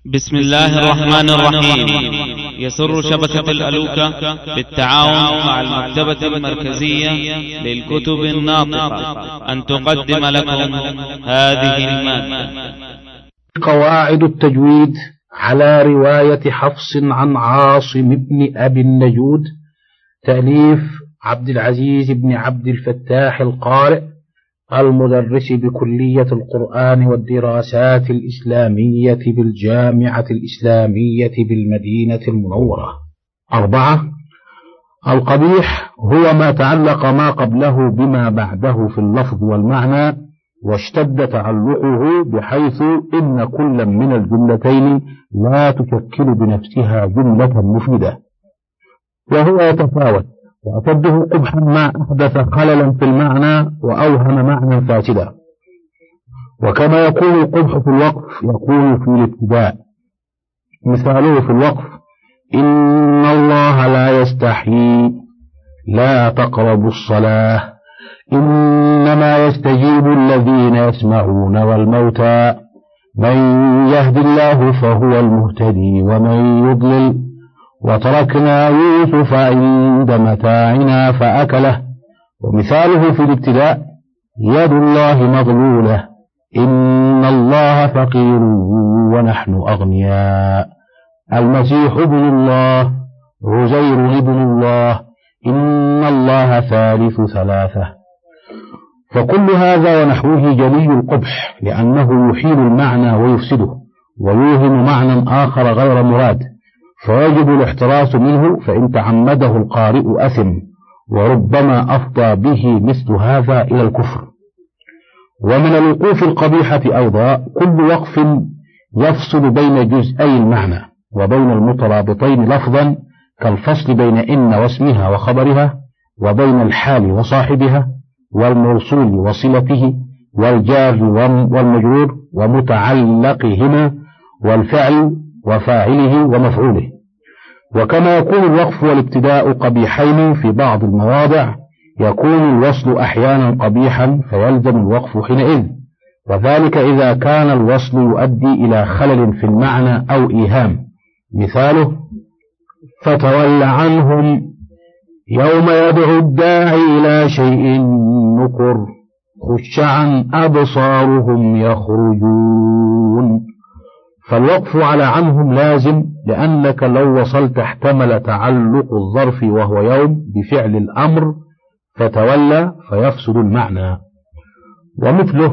بسم الله الرحمن الرحيم. يسر شبكة الألوكة بالتعاون مع المكتبة المركزية للكتب الناطقة أن تقدم لكم هذه المادة. قواعد التجويد على رواية حفص عن عاصم بن أبي النجود، تأليف عبد العزيز بن عبد الفتاح القارئ، المدرس بكلية القرآن والدراسات الإسلامية بالجامعة الإسلامية بالمدينة المنورة. 4. القبيح هو ما تعلق ما قبله بما بعده في اللفظ والمعنى، واشتد تعلقه بحيث إن كل من الجملتين لا تشكل بنفسها جملة مفيدة، وهو يتفاوت، وأشده قبحا ما أحدث خللا في المعنى وأوهم معنى فاسدا. وكما يكون القبح في الوقف يكون في الابتداء. مثاله في الوقف: إن الله لا يستحيي لا تقربوا الصلاة، إنما يستجيب الذين يسمعون والموتى، من يهد الله فهو المهتدي ومن يضلل، وتركنا يوسف عند متاعنا فأكله. ومثاله في الابتداء: يد الله مغلولة، إن الله فقير ونحن أغنياء، المسيح ابن الله، عزير ابن الله، إن الله ثالث ثلاثة. فكل هذا ونحوه جلي القبح، لأنه يحيل المعنى ويفسده ويوهم معنى آخر غير مراد، فيجب الاحتراس منه، فإن تعمده القارئ أثم، وربما أفضى به مثل هذا إلى الكفر. ومن الوقوف القبيحة أيضا كل وقف يفصل بين جزئي المعنى وبين المترابطين لفظا، كالفصل بين إن واسمها وخبرها، وبين الحال وصاحبها، والموصول وصلته، والجار والمجرور ومتعلقهما، والفعل وفاعله ومفعوله. وكما يكون الوقف والابتداء قبيحين في بعض المواضع، يكون الوصل أحيانا قبيحا فيلزم الوقف حينئذ، وذلك إذا كان الوصل يؤدي إلى خلل في المعنى أو إيهام. مثاله: فتول عنهم يوم يدعو الداعي إلى شيء نكر، خشعا أبصارهم يخرجون. فالوقف على عنهم لازم، لأنك لو وصلت احتمل تعلق الظرف وهو يوم بفعل الأمر فتولى فيفسد المعنى. ومثله: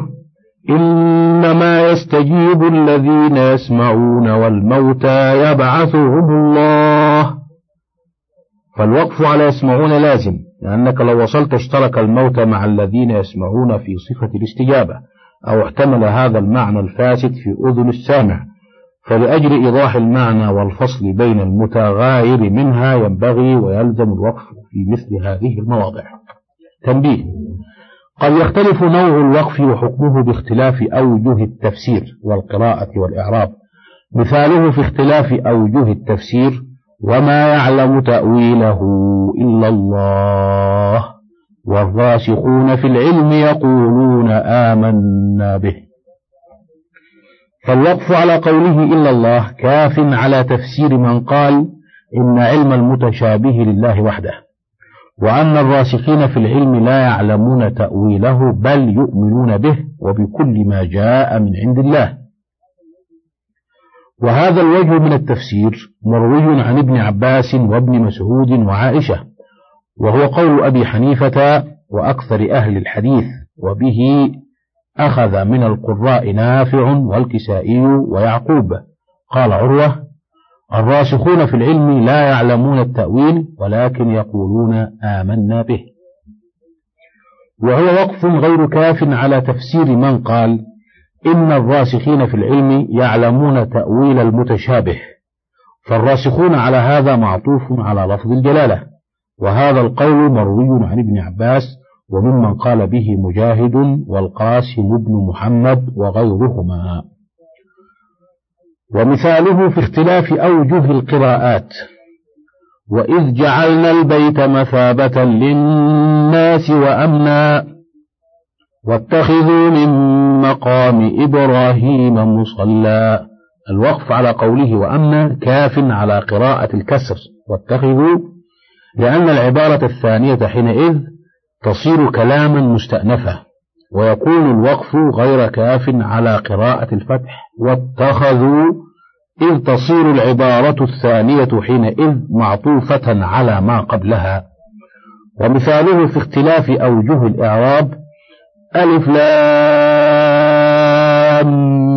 إنما يستجيب الذين يسمعون والموتى يبعثهم الله. فالوقف على يسمعون لازم، لأنك لو وصلت اشترك الموتى مع الذين يسمعون في صفة الاستجابة، أو احتمل هذا المعنى الفاسد في أذن السامع، فلأجل إيضاح المعنى والفصل بين المتغاير منها ينبغي ويلزم الوقف في مثل هذه المواضع. تنبيه: قد يختلف نوع الوقف وحكمه باختلاف أوجه التفسير والقراءة والإعراب. مثاله في اختلاف أوجه التفسير: وما يعلم تأويله إلا الله، والراسخون في العلم يقولون آمنا به. فالوقف على قوله إلا الله كاف على تفسير من قال إن علم المتشابه لله وحده، وأن الراسخين في العلم لا يعلمون تأويله بل يؤمنون به وبكل ما جاء من عند الله. وهذا الوجه من التفسير مروي عن ابن عباس وابن مسعود وعائشة، وهو قول أبي حنيفة وأكثر أهل الحديث، وبه أخذ من القراء نافع والكسائي ويعقوب. قال عروة: الراسخون في العلم لا يعلمون التأويل ولكن يقولون آمنا به. وهو وقف غير كاف على تفسير من قال إن الراسخين في العلم يعلمون تأويل المتشابه، فالراسخون على هذا معطوف على لفظ الجلالة، وهذا القول مروي عن ابن عباس، وممن قال به مجاهد والقاسم بن محمد وغيرهما. ومثاله في اختلاف أوجه القراءات: وإذ جعلنا البيت مثابة للناس وأمنا، واتخذوا من مقام إبراهيم مصلى، الوقف على قوله وأما كاف على قراءة الكسر واتخذوا، لأن العبارة الثانية حينئذ تصير كلاما مستأنفا، ويكون الوقف غير كاف على قراءة الفتح واتخذوا، إذ تصير العبارة الثانية حينئذ معطوفة على ما قبلها. ومثاله في اختلاف أوجه الإعراب: ألف لام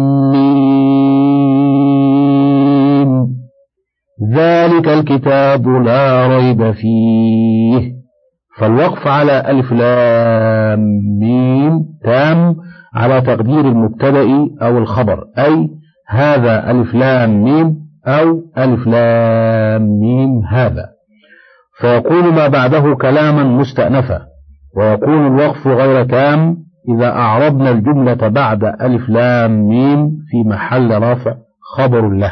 ميم ذلك الكتاب لا ريب فيه. فالوقف على ألف لام ميم تام على تقدير المبتدأ أو الخبر، أي هذا ألف لام ميم أو ألف لام ميم هذا، فيكون ما بعده كلاما مستأنفا. ويكون الوقف غير تام إذا أعربنا الجملة بعد ألف لام ميم في محل رفع خبر له.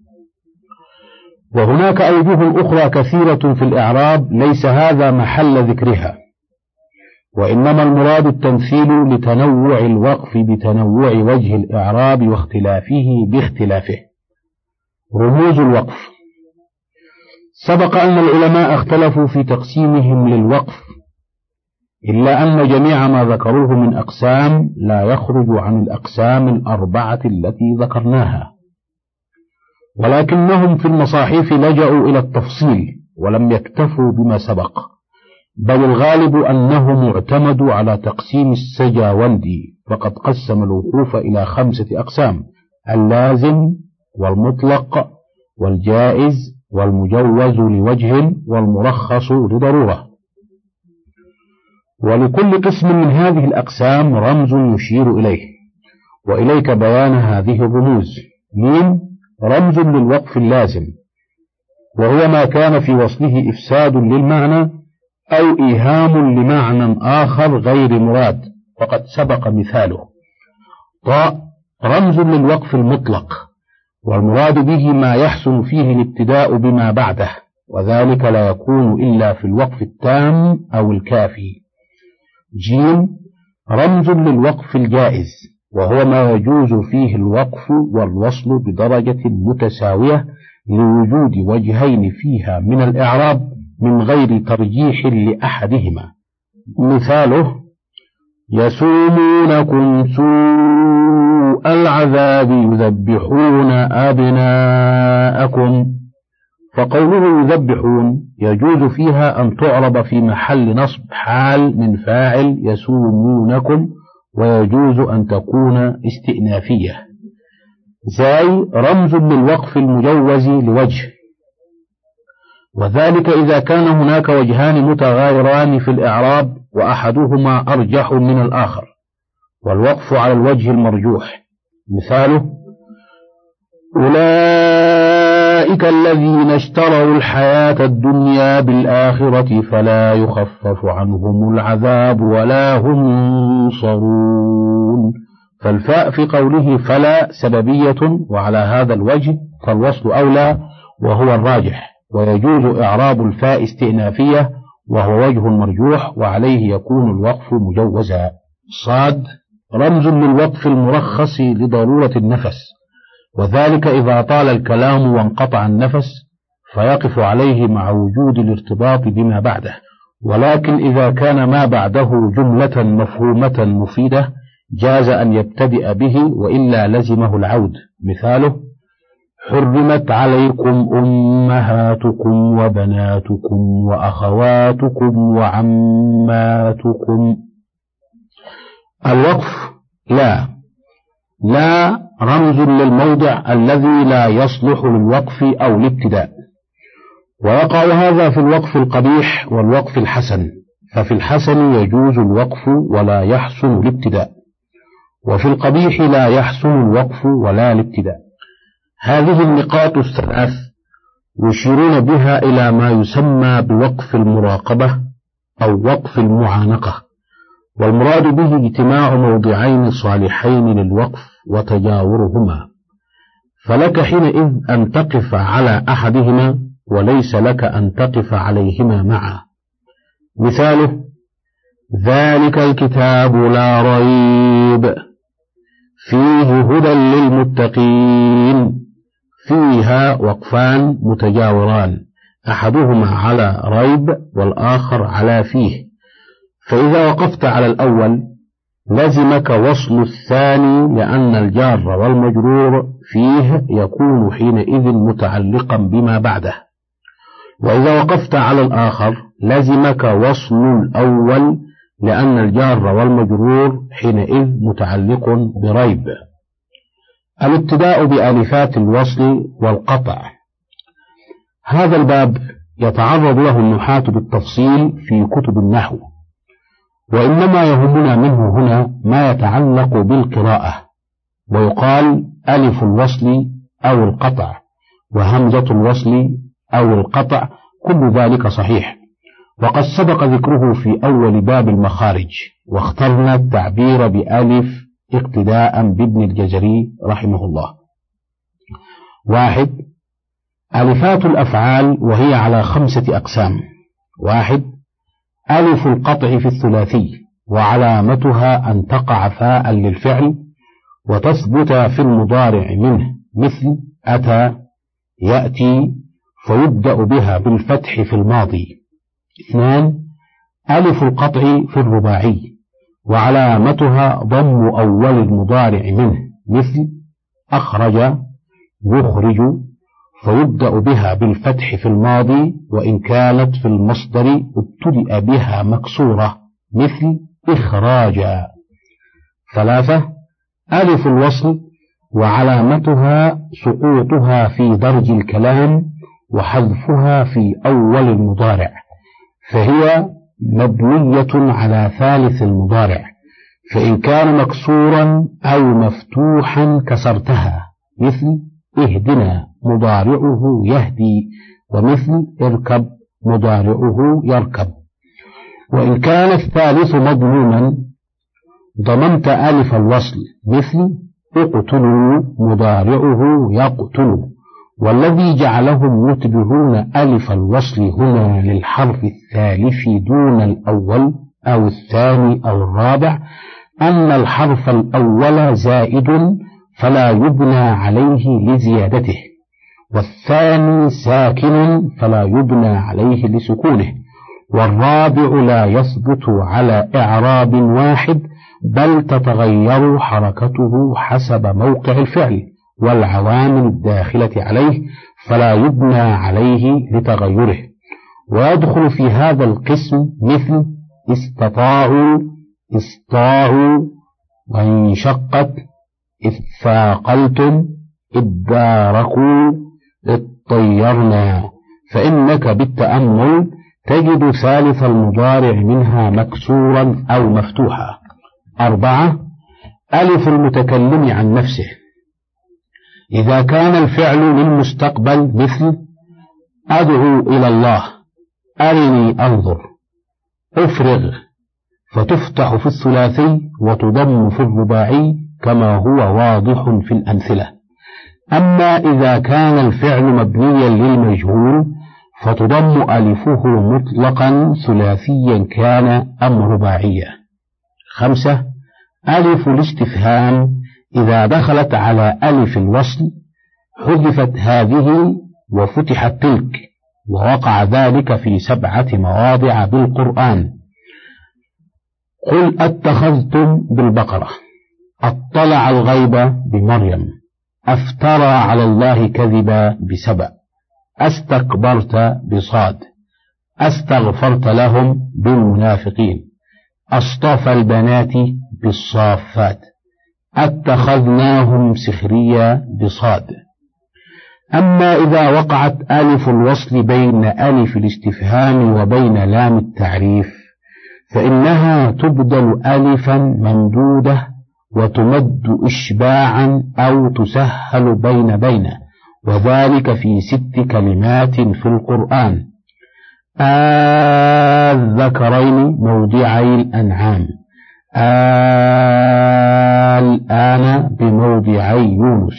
وهناك أوجه أخرى كثيرة في الإعراب ليس هذا محل ذكرها، وإنما المراد التمثيل لتنوع الوقف بتنوع وجه الإعراب واختلافه باختلافه. رموز الوقف: سبق أن العلماء اختلفوا في تقسيمهم للوقف، إلا أن جميع ما ذكروه من أقسام لا يخرج عن الأقسام الأربعة التي ذكرناها، ولكنهم في المصاحف لجأوا إلى التفصيل ولم يكتفوا بما سبق، بل الغالب أنهم اعتمدوا على تقسيم السجاوندي، فقد قسم الوقوف إلى 5 أقسام: اللازم والمطلق والجائز والمجوز لوجه والمرخص لضرورة. ولكل قسم من هذه الأقسام رمز يشير إليه، وإليك بيان هذه الرموز. ميم رمز للوقف اللازم، وهو ما كان في وصله إفساد للمعنى أو إيهام لمعنى آخر غير مراد، وقد سبق مثاله. طاء رمز للوقف المطلق، والمراد به ما يحسن فيه الابتداء بما بعده، وذلك لا يكون إلا في الوقف التام أو الكافي. جيم رمز للوقف الجائز، وهو ما يجوز فيه الوقف والوصل بدرجة متساوية لوجود وجهين فيها من الإعراب من غير ترجيح لأحدهما. مثاله: يسومونكم سوء العذاب يذبحون أبناءكم. فقوله يذبحون يجوز فيها أن تعرب في محل نصب حال من فاعل يسومونكم، ويجوز أن تكون استئنافية. زي رمز للوقف المجوز لوجه، وذلك إذا كان هناك وجهان متغايران في الإعراب وأحدهما أرجح من الآخر، والوقف على الوجه المرجوح. مثاله: أولئك الذين اشتروا الحياة الدنيا بالآخرة فلا يخفف عنهم العذاب ولا هم ينصرون. فالفاء في قوله فلا سببية، وعلى هذا الوجه فالوصل أولى وهو الراجح، ويجوز إعراب الفاء استئنافية وهو وجه مرجوح، وعليه يكون الوقف مجوزا. صاد رمز للوقف المرخص لضرورة النفس، وذلك إذا طال الكلام وانقطع النفس فيقف عليه مع وجود الارتباط بما بعده، ولكن إذا كان ما بعده جملة مفهومة مفيدة جاز أن يبتدئ به، وإلا لزمه العود. مثاله: حرمت عليكم أمهاتكم وبناتكم وأخواتكم وعماتكم. الوقف لا رمز للموضع الذي لا يصلح للوقف أو الابتداء، ويقع هذا في الوقف القبيح والوقف الحسن، ففي الحسن يجوز الوقف ولا يحسن الابتداء، وفي القبيح لا يحسن الوقف ولا الابتداء. هذه النقاط الثلاث يشيرون بها إلى ما يسمى بوقف المراقبة أو وقف المعانقة، والمراد به اجتماع موضعين صالحين للوقف وتجاورهما، فلك حينئذ أن تقف على أحدهما وليس لك أن تقف عليهما معا. مثاله: ذلك الكتاب لا ريب فيه هدى للمتقين. فيها وقفان متجاوران، أحدهما على ريب والآخر على فيه، فإذا وقفت على الأول لزمك وصل الثاني لأن الجار والمجرور فيه يكون حينئذ متعلقا بما بعده، وإذا وقفت على الآخر لزمك وصل الأول لأن الجار والمجرور حينئذ متعلق بريب. الابتداء بآلفات الوصل والقطع. هذا الباب يتعرض له النحاة بالتفصيل في كتب النحو، وإنما يهمنا منه هنا ما يتعلق بالقراءة، ويقال ألف الوصل أو القطع، وهمزة الوصل أو القطع، كل ذلك صحيح، وقد سبق ذكره في أول باب المخارج، واخترنا التعبير بألف اقتداء بابن الجزري رحمه الله. 1. ألفات الأفعال، وهي على 5 أقسام. 1. ألف القطع في الثلاثي، وعلامتها أن تقع فاء للفعل وتثبت في المضارع منه، مثل أتى، يأتي، فيبدأ بها بالفتح في الماضي. 2. ألف القطع في الرباعي، وعلامتها ضم أول المضارع منه، مثل أخرج، يخرج، فيبدأ بها بالفتح في الماضي، وإن كانت في المصدر ابتدأ بها مكسورة، مثل إخراجا. 3. ألف الوصل، وعلامتها سقوطها في درج الكلام وحذفها في أول المضارع، فهي مبنية على ثالث المضارع، فإن كان مكسورا أو مفتوحا كسرتها، مثل اهدنا مضارعه يهدي، ومثل اركب مضارعه يركب. وإن كان الثالث مضموما ضممت ألف الوصل، مثل اقتلوا مضارعه يقتل، والذي جعلهم يتبعون ألف الوصل هنا للحرف الثالث دون الأول أو الثاني أو الرابع أن الحرف الأول زائد فلا يبنى عليه لزيادته، والثاني ساكن فلا يبنى عليه لسكونه، والرابع لا يثبت على إعراب واحد بل تتغير حركته حسب موقع الفعل والعوامل الداخلة عليه، فلا يبنى عليه لتغيره. ويدخل في هذا القسم مثل استطاعوا، استطاعوا، وانشقت، اثاقلتم، اداركوا، اطيرنا، فإنك بالتأمل تجد ثالث المضارع منها مكسورا أو مفتوحا. 4. ألف المتكلم عن نفسه، إذا كان الفعل للمستقبل، مثل أدعو إلى الله، أرني أنظر، أفرغ، فتفتح في الثلاثي وتضم في الرباعي كما هو واضح في الأمثلة. أما إذا كان الفعل مبنيا للمجهول فتضم ألفه مطلقا ثلاثيا كان أم رباعيا. 5. ألف الاستفهام، إذا دخلت على ألف الوصل حذفت هذه وفتحت تلك، ووقع ذلك في 7 مواضع بالقرآن. قل أتخذتم بالبقرة، أطلع الغيب بمريم، أفترى على الله كذبا بسبأ، أستكبرت بصاد، أستغفرت لهم بالمنافقين، أصطفى البنات بالصافات، اتخذناهم سخريا بصاد. أما إذا وقعت ألف الوصل بين ألف الاستفهام وبين لام التعريف فإنها تبدل ألفا ممدودة وتمد إشباعا أو تسهل بين، وذلك في 6 كلمات في القرآن: الذكرين موضعي الأنعام، الآن بموضعي يونس،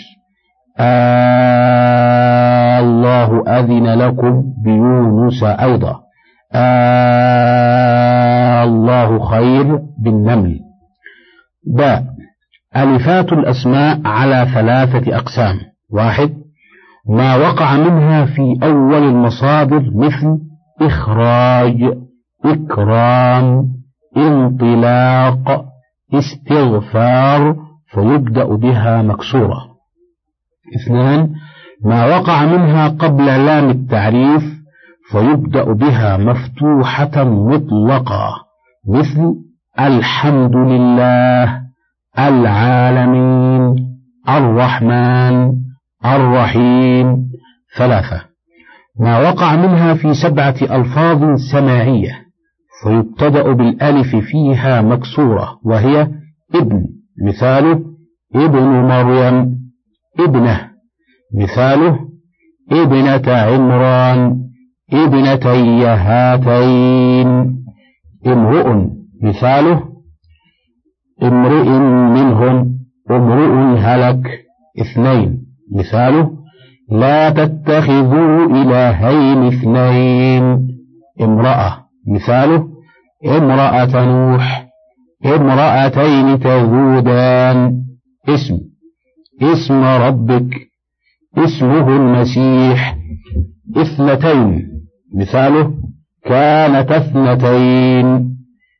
الله أذن لكم بيونس أيضا، الله خير بالنمل. باء ألفات الأسماء على 3 أقسام: 1. ما وقع منها في أول المصادر مثل إخراج، إكرام، انطلاق، استغفار فيبدأ بها مكسورة. 2. ما وقع منها قبل لام التعريف فيبدأ بها مفتوحة مطلقة مثل الحمد لله، العالمين، الرحمن، الرحيم. 3. ما وقع منها في 7 ألفاظ سماعية فيبتدأ بالألف فيها مكسورة وهي ابن، مثاله ابن مريم، ابنه، مثاله ابنة عمران، ابنتي هاتين. امرؤ، مثاله امرئ منهم، امرؤ هلك. 2. مثاله لا تتخذوا إلهين 2. امرأة، مثاله امرأة نوح، امرأتين تذودان. اسم ربك، اسمه المسيح. 2. مثاله كانت 2،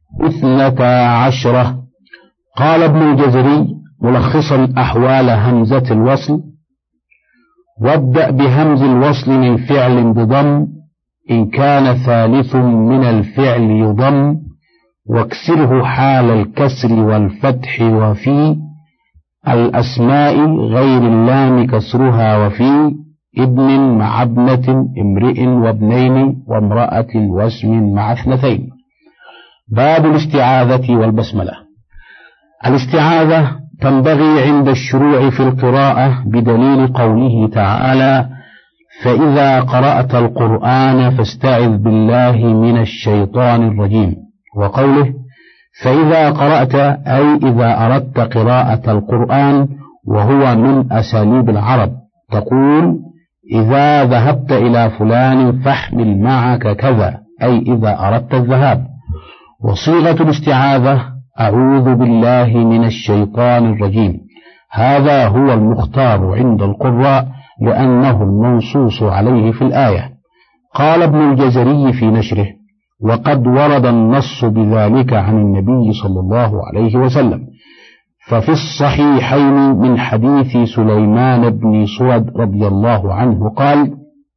12. قال ابن الجزري ملخصا أحوال همزة الوصل: وابدأ بهمز الوصل من فعل بضم إن كان ثالث من الفعل يضم، واكسره حال الكسر والفتح، وفي الأسماء غير اللام كسرها، وفي ابن مع ابنة، امرئ وابنين، وامرأة واسم مع 2. باب الاستعاذة والبسملة. الاستعاذة تنبغي عند الشروع في القراءة بدليل قوله تعالى: فإذا قرأت القرآن فاستعذ بالله من الشيطان الرجيم، وقوله فإذا قرأت أي إذا أردت قراءة القرآن، وهو من أساليب العرب، تقول إذا ذهبت إلى فلان فاحمل معك كذا، أي إذا أردت الذهاب. وصيغة الاستعاذة أعوذ بالله من الشيطان الرجيم، هذا هو المختار عند القراء لأنه المنصوص عليه في الآية. قال ابن الجزري في نشره: وقد ورد النص بذلك عن النبي صلى الله عليه وسلم، ففي الصحيحين من حديث سليمان بن سود رضي الله عنه قال: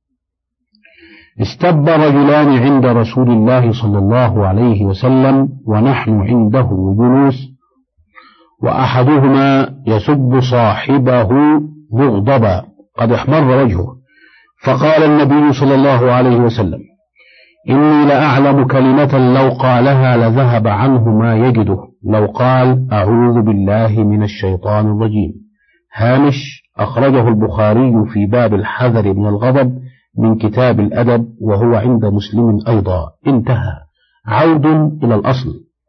استب رجلان عند رسول الله صلى الله عليه وسلم ونحن عنده جلوس، وأحدهما يسب صاحبه مغضبا قد احمر وجهه، فقال النبي صلى الله عليه وسلم: إني لأعلم كلمة لو قالها لذهب عنه ما يجده، لو قال أعوذ بالله من الشيطان الرجيم. هامش: أخرجه البخاري في باب الحذر من الغضب من كتاب الأدب، وهو عند مسلم أيضا. انتهى. عود إلى الأصل.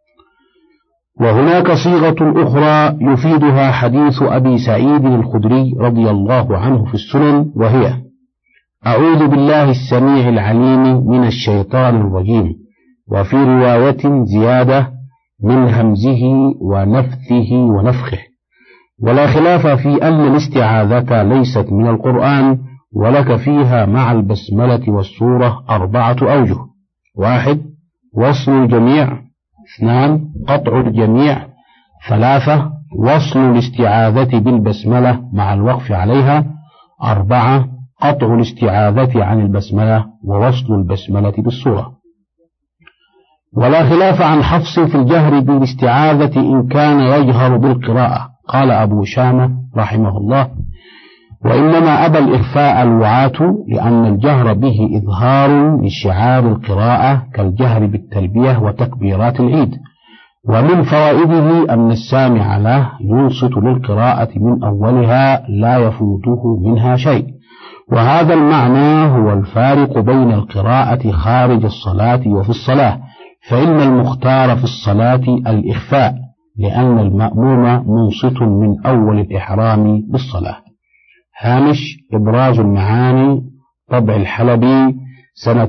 وهناك صيغة أخرى يفيدها حديث أبي سعيد الخدري رضي الله عنه في السنن، وهي أعوذ بالله السميع العليم من الشيطان الرجيم، وفي رواية زيادة من همزه ونفثه ونفخه. ولا خلاف في أن الاستعاذة ليست من القرآن، ولك فيها مع البسملة والسورة 4 أوجه: 1. وصل الجميع، 2. قطع الجميع، 3. وصل الاستعاذة بالبسملة مع الوقف عليها، 4. قطع الاستعاذة عن البسملة ووصل البسملة بالسورة. ولا خلاف عن حفص في الجهر بالاستعاذة إن كان يجهر بالقراءة. قال أبو شامة رحمه الله: وإنما أبى الإخفاء الوعاة، لأن الجهر به إظهار لشعار القراءة كالجهر بالتلبية وتكبيرات العيد. ومن فوائده أن السامع له ينصت للقراءة من أولها لا يفوته منها شيء، وهذا المعنى هو الفارق بين القراءة خارج الصلاة وفي الصلاة، فإن المختار في الصلاة الإخفاء، لأن المأموم منصت من أول الإحرام بالصلاة. هامش: إبراز المعاني، طبع الحلبي، سنة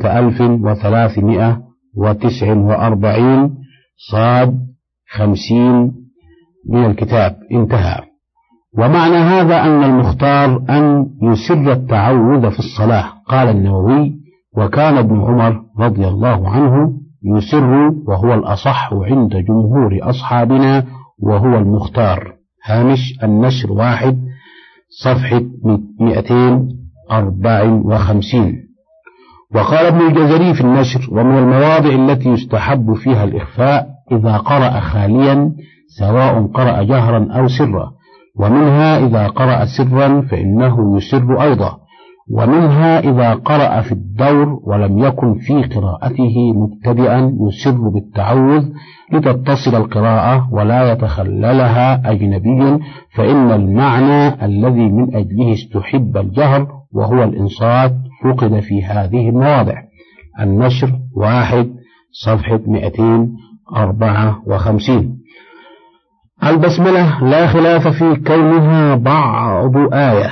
1349، صاد 50، من الكتاب. انتهى. ومعنى هذا أن المختار أن يسر التعوذ في الصلاة. قال النووي: وكان ابن عمر رضي الله عنه يسر، وهو الأصح عند جمهور أصحابنا وهو المختار. هامش النشر 1 صفحة 254. وقال ابن الجزري في النشر: ومن المواضع التي يستحب فيها الإخفاء إذا قرأ خاليا سواء قرأ جهرا أو سرا، ومنها إذا قرأ سرا فإنه يسر أيضا، ومنها إذا قرأ في الدور ولم يكن في قراءته مبتدئا يسر بالتعوذ لتتصل القراءة ولا يتخللها أجنبي، فإن المعنى الذي من أجله استحب الجهر وهو الإنصات فقد في هذه المواضع. النشر 1 صفحة 254. البسملة لا خلاف في كونها بعض آية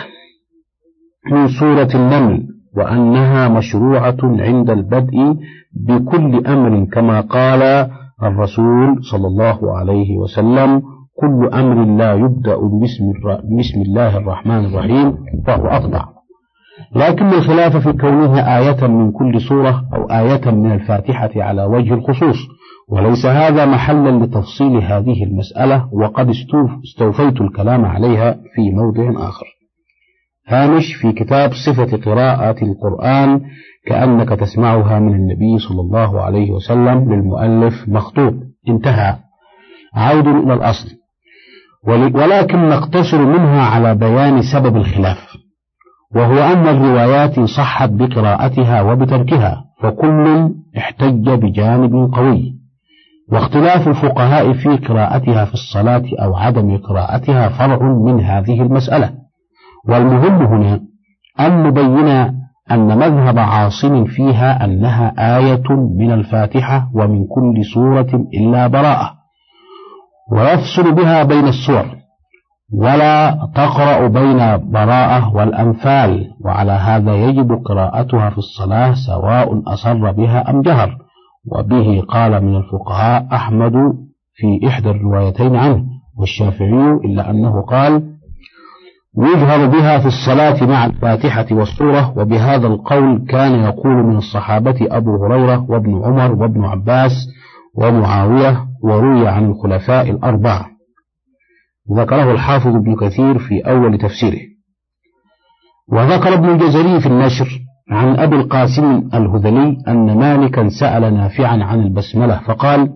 من سورة النمل، وأنها مشروعة عند البدء بكل أمر، كما قال الرسول صلى الله عليه وسلم: كل أمر لا يبدأ بسم الله الرحمن الرحيم فهو أفضع. لكن الخلاف في كونها آية من كل سورة أو آية من الفاتحة على وجه الخصوص، وليس هذا محلا لتفصيل هذه المسألة، وقد استوفيت الكلام عليها في موضع آخر. هامش في كتاب صفة قراءة القرآن كأنك تسمعها من النبي صلى الله عليه وسلم للمؤلف مخطوط. انتهى. عود إلى الأصل، ولكن نقتصر منها على بيان سبب الخلاف، وهو أن الروايات صحت بقراءتها وبتركها، فكل احتج بجانب قوي، واختلاف الفقهاء في قراءتها في الصلاة أو عدم قراءتها فرع من هذه المسألة. والمهم هنا أن نبين أن مذهب عاصم فيها أنها آية من الفاتحة ومن كل سورة إلا براءة، ويفصل بها بين السور، ولا تقرأ بين براءة والأنفال، وعلى هذا يجب قراءتها في الصلاة سواء أصر بها أم جهر. وبه قال من الفقهاء أحمد في إحدى الروايتين عنه، والشافعي، إلا أنه قال: يجهر بها في الصلاة مع الفاتحة والسورة. وبهذا القول كان يقول من الصحابة أبو هريرة وابن عمر وابن عباس ومعاوية، وروي عن الخلفاء الأربعة. ذكره الحافظ ابن كثير في أول تفسيره. وذكر ابن الجزري في النشر عن أبي القاسم الهذلي أن مالكا سأل نافعا عن البسملة فقال: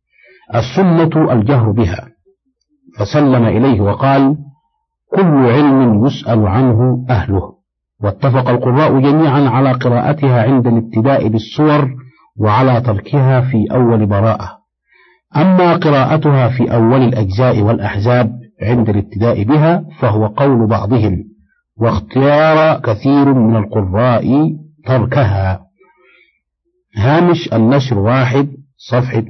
السنة الجهر بها، فسلم إليه وقال: كل علم يسأل عنه أهله. واتفق القراء جميعا على قراءتها عند الابتداء بالسور وعلى تركها في أول براءة. أما قراءتها في أول الأجزاء والأحزاب عند الابتداء بها فهو قول بعضهم، واختيار كثير من القراء تركها. هامش النشر 1 صفحة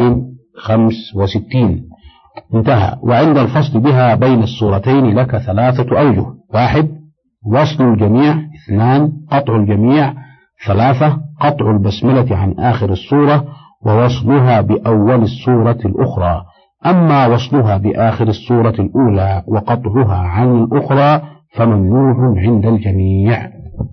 265. انتهى. وعند الفصل بها بين السورتين لك 3 أوجه: 1 وصل الجميع، 2 قطع الجميع، 3 قطع البسملة عن آخر السورة ووصلها بأول السورة الأخرى. أما وصلها بآخر السورة الأولى وقطعها عن الأخرى فممنوع عند الجميع.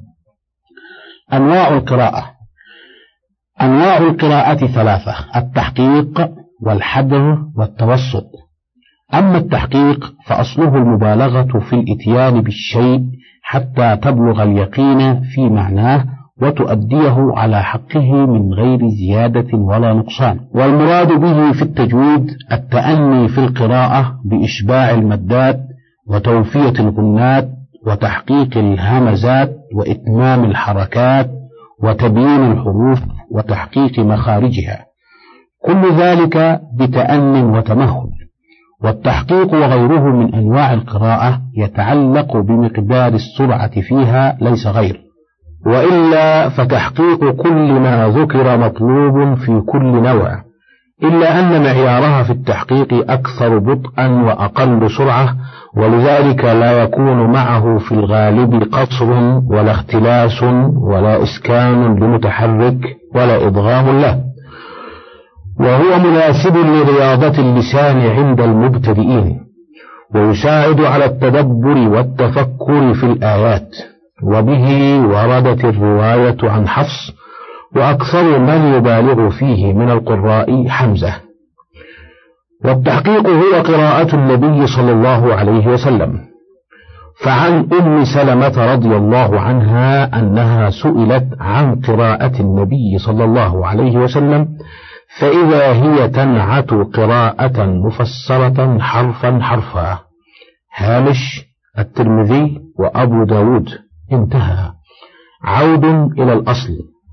أنواع القراءة. أنواع القراءة 3: التحقيق والحدر والتوسط. أما التحقيق فأصله المبالغة في الإتيان بالشيء حتى تبلغ اليقين في معناه وتؤديه على حقه من غير زيادة ولا نقصان. والمراد به في التجويد التأني في القراءة بإشباع المدات وتوفية الغنات وتحقيق الهمزات وإتمام الحركات وتبيين الحروف وتحقيق مخارجها، كل ذلك بتأن وتمهل. والتحقيق وغيره من أنواع القراءة يتعلق بمقدار السرعة فيها ليس غير، وإلا فتحقيق كل ما ذكر مطلوب في كل نوع، إلا أن معيارها في التحقيق أكثر بطئا وأقل سرعة، ولذلك لا يكون معه في الغالب قصر ولا اختلاس ولا إسكان لمتحرك ولا إضغام له. وهو مناسب لرياضة اللسان عند المبتدئين، ويساعد على التدبر والتفكر في الآيات، وبه وردت الرواية عن حفص، وأكثر من يبالغ فيه من القراء حمزة. والتحقيق هو قراءة النبي صلى الله عليه وسلم. فعن أم سلمة رضي الله عنها أنها سئلت عن قراءة النبي صلى الله عليه وسلم، فإذا هي تنعت قراءة مفسرة حرفا حرفا. هامش الترمذي وأبو داود. انتهى. عود إلى الأصل.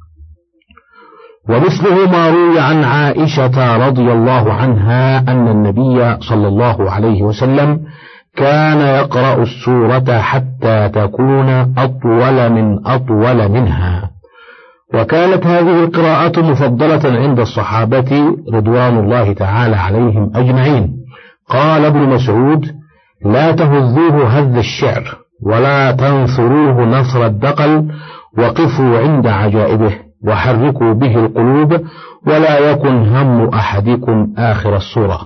ومثله ما روي عن عائشة رضي الله عنها أن النبي صلى الله عليه وسلم كان يقرأ السورة حتى تكون أطول منها، وكانت هذه القراءة مفضلة عند الصحابة رضوان الله تعالى عليهم أجمعين. قال ابن مسعود: لا تهذوه هذ الشعر ولا تنثروه نثر الدقل، وقفوا عند عجائبه وحركوا به القلوب، ولا يكن هم أحدكم آخر السورة.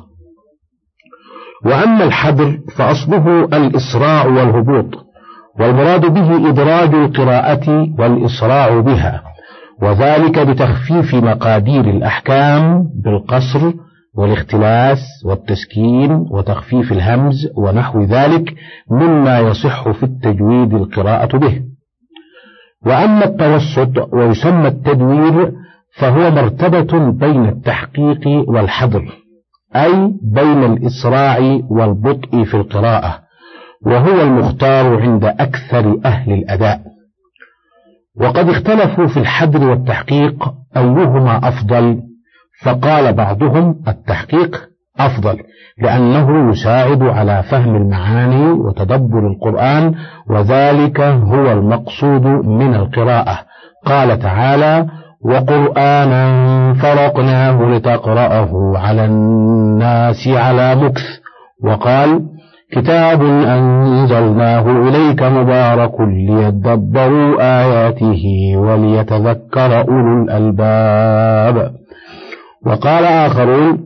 وأما الحدر فأصله الإسراع والهبوط، والمراد به إدراج القراءة والإسراع بها، وذلك بتخفيف مقادير الأحكام بالقصر والاختلاس والتسكين وتخفيف الهمز ونحو ذلك مما يصح في التجويد القراءة به. وأما التوسط ويسمى التدوير فهو مرتبة بين التحقيق والحدر، أي بين الإسراع والبطء في القراءة، وهو المختار عند أكثر أهل الأداء. وقد اختلفوا في الحدر والتحقيق أيهما أفضل، فقال بعضهم التحقيق أفضل لأنه يساعد على فهم المعاني وتدبر القرآن، وذلك هو المقصود من القراءة. قال تعالى: وقرآنا فرقناه لتقرأه على الناس على مكث. وقال: كتاب أنزلناه إليك مبارك ليدبروا آياته وليتذكر أولو الألباب. وقال آخرون: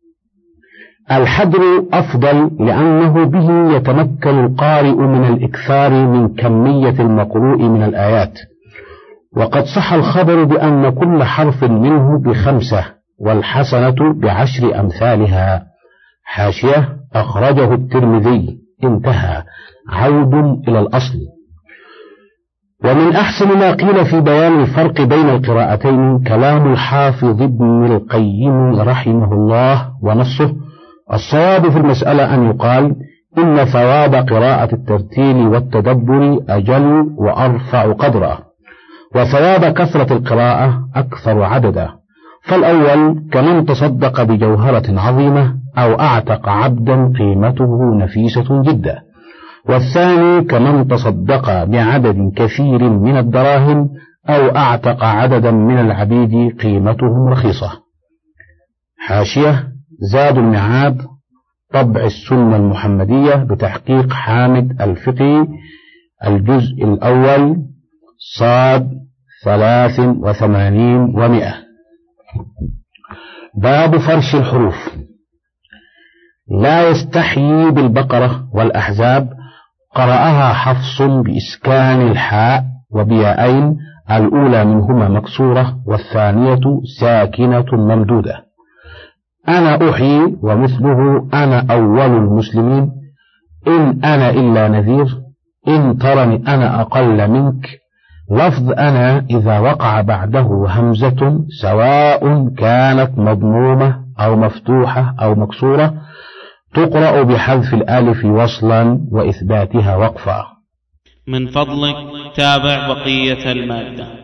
الحدر أفضل لأنه به يتمكن القارئ من الإكثار من كمية المقروء من الآيات، وقد صح الخبر بأن كل حرف منه ب5 والحسنة ب10 أمثالها. حاشية: أخرجه الترمذي. انتهى. عود إلى الأصل. ومن أحسن ما قيل في بيان الفرق بين القراءتين كلام الحافظ ابن القيم رحمه الله ونصه: الصواب في المسألة أن يقال إن ثواب قراءة الترتيل والتدبر أجل وأرفع قدرا، وثواب كثرة القراءة أكثر عددا. فالأول كمن تصدق بجوهرة عظيمة أو أعتق عبدا قيمته نفيسة جدا، والثاني كمن تصدق بعدد كثير من الدراهم أو أعتق عددا من العبيد قيمتهم رخيصة. حاشية: زاد المعاد، طبع السنة المحمدية بتحقيق حامد الفقي، الجزء الأول، صاد 83 و100. باب فرش الحروف. لا يستحيي بالبقرة والأحزاب قرأها حفص بإسكان الحاء وبيائين، الأولى منهما مكسورة والثانية ساكنة ممدودة. أنا أحيي ومثله أنا أول المسلمين، إن أنا إلا نذير، إن ترني أنا أقل منك. لفظ أنا إذا وقع بعده همزة سواء كانت مضمومة أو مفتوحة أو مكسورة تقرأ بحذف الألف وصلا وإثباتها وقفا. من فضلك تابع بقية المادة.